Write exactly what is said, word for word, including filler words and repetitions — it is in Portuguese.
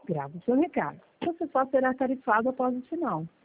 Grave o seu recado. Você só será tarifado após o sinal.